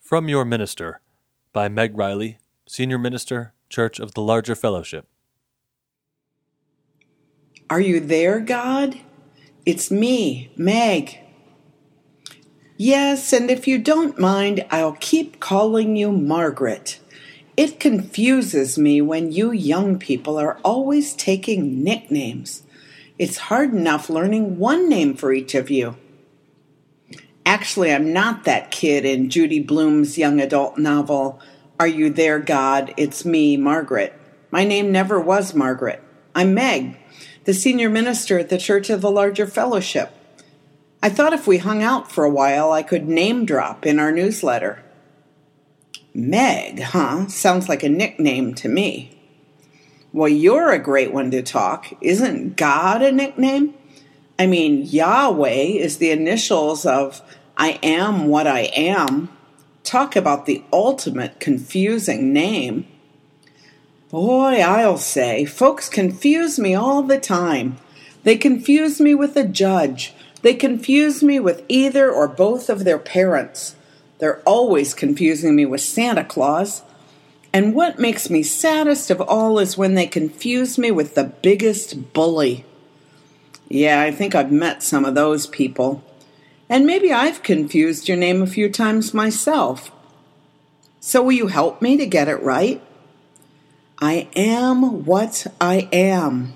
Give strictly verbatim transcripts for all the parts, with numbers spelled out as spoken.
From Your Minister by Meg Riley, Senior Minister, Church of the Larger Fellowship. Are you there, God? It's me, Meg. Yes, and if you don't mind, I'll keep calling you Margaret. It confuses me when you young people are always taking nicknames. It's hard enough learning one name for each of you. Actually, I'm not that kid in Judy Blume's young adult novel, Are You There, God? It's me, Margaret. My name never was Margaret. I'm Meg, the senior minister at the Church of the Larger Fellowship. I thought if we hung out for a while, I could name drop in our newsletter. Meg, huh? Sounds like a nickname to me. Well, you're a great one to talk. Isn't God a nickname? I mean, Yahweh is the initials of I am what I am. Talk about the ultimate confusing name. Boy, I'll say, folks confuse me all the time. They confuse me with a judge. They confuse me with either or both of their parents. They're always confusing me with Santa Claus. And what makes me saddest of all is when they confuse me with the biggest bully. Yeah, I think I've met some of those people. And maybe I've confused your name a few times myself. So will you help me to get it right? I am what I am.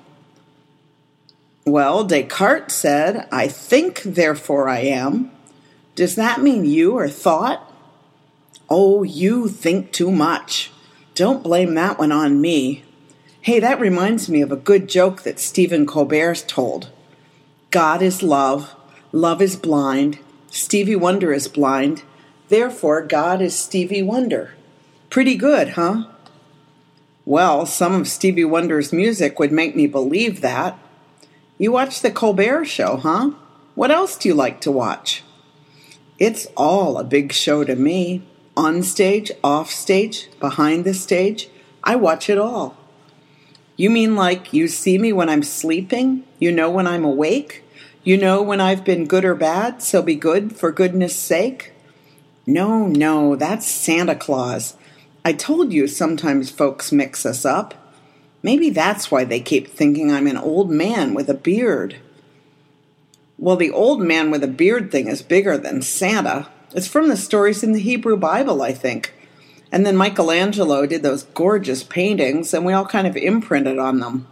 Well, Descartes said, I think, therefore I am. Does that mean you are thought? Oh, you think too much. Don't blame that one on me. Hey, that reminds me of a good joke that Stephen Colbert told. God is love. Love is blind. Stevie Wonder is blind. Therefore, God is Stevie Wonder. Pretty good, huh? Well, some of Stevie Wonder's music would make me believe that. You watch the Colbert Show, huh? What else do you like to watch? It's all a big show to me. On stage, off stage, behind the stage. I watch it all. You mean like you see me when I'm sleeping? You know when I'm awake? You know when I've been good or bad, so be good for goodness sake? No, no, that's Santa Claus. I told you sometimes folks mix us up. Maybe that's why they keep thinking I'm an old man with a beard. Well, the old man with a beard thing is bigger than Santa. It's from the stories in the Hebrew Bible, I think. And then Michelangelo did those gorgeous paintings, and we all kind of imprinted on them.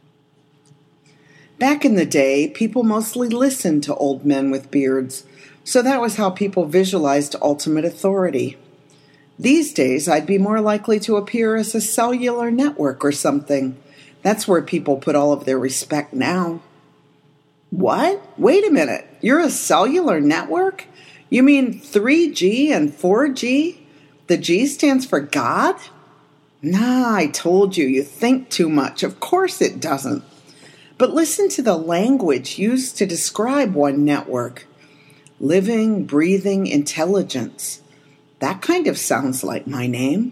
Back in the day, people mostly listened to old men with beards, so that was how people visualized ultimate authority. These days, I'd be more likely to appear as a cellular network or something. That's where people put all of their respect now. What? Wait a minute. You're a cellular network? You mean three G and four G? The G stands for God? Nah, I told you, you think too much. Of course it doesn't. But listen to the language used to describe one network. Living, breathing intelligence. That kind of sounds like my name.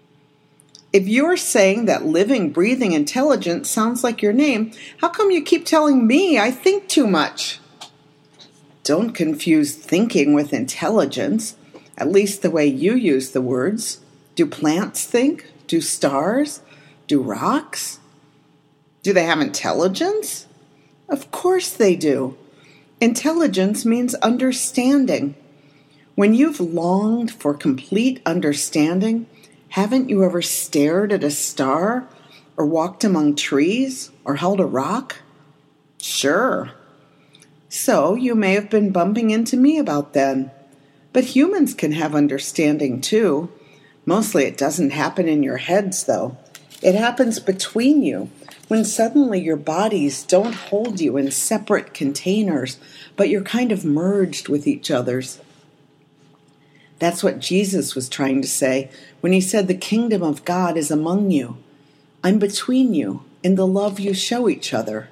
If you're saying that living, breathing intelligence sounds like your name, how come you keep telling me I think too much? Don't confuse thinking with intelligence, at least the way you use the words. Do plants think? Do stars? Do rocks? Do they have intelligence? Of course they do. Intelligence means understanding. When you've longed for complete understanding, haven't you ever stared at a star or walked among trees or held a rock? Sure. So you may have been bumping into me about then. But humans can have understanding too. Mostly it doesn't happen in your heads, though. It happens between you, when suddenly your bodies don't hold you in separate containers, but you're kind of merged with each other's. That's what Jesus was trying to say when he said the kingdom of God is among you. I'm between you in the love you show each other.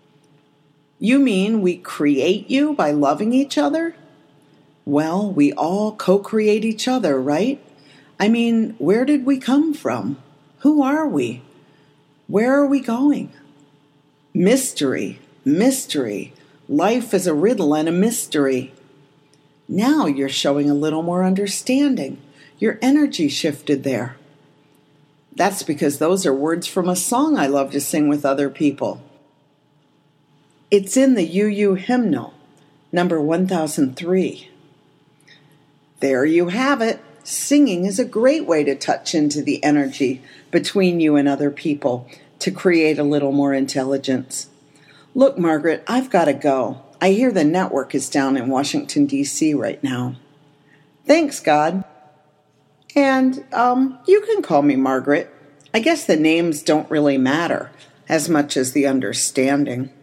You mean we create you by loving each other? Well, we all co-create each other, right? I mean, where did we come from? Who are we? Where are we going? Mystery, mystery. Life is a riddle and a mystery. Now you're showing a little more understanding. Your energy shifted there. That's because those are words from a song I love to sing with other people. It's in the U U hymnal, number one thousand three. There you have it. Singing is a great way to touch into the energy between you and other people to create a little more intelligence. Look, Margaret, I've got to go. I hear the network is down in Washington, D C right now. Thanks, God. And, um, you can call me Margaret. I guess the names don't really matter as much as the understanding.